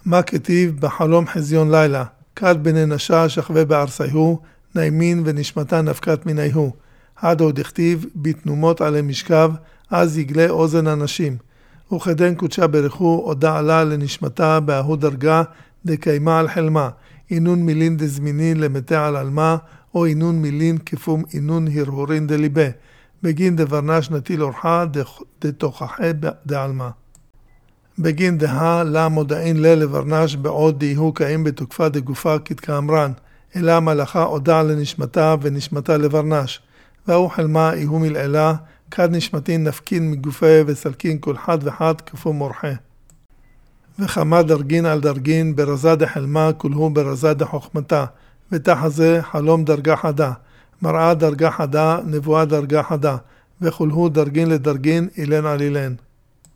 מה כתיב בחלום חזיון לילה, כת בני נשה שכבה בארסייהו, נעמין ונשמתה נפקת מיניהו. עד עוד הכתיב, בתנומות עלי משכב, אז יגלה אוזן אנשים. וכדן קודשה ברכו, הודע לה לנשמתה באהו דרגה, דקיימה על חלמה. אינון מילין דזמינין למתה על אלמה, או אינון מילין כפום אינון הרהורין דליבה. בגין דברנש נטיל אורחה, דתוכחה דעלמה. בגין דה לה מודעין לברנש בעוד דהיהו קיים בתוקפה דגופה כתקאמרן, אלא המלאכה הודע לנשמתה ונשמתה לברנש. והוא חלמה איהו מלעילה, כד נשמתין נפקין מגופה וסלקין כל חד וחד כפו מורחה. וכמה דרגין על דרגין ברזה דחלמה כולהו ברזה דחוכמתה, ותח זה חלום דרגה חדה, מראה דרגה חדה, נבואה דרגה חדה, וכולהו דרגין לדרגין אילן על אילן.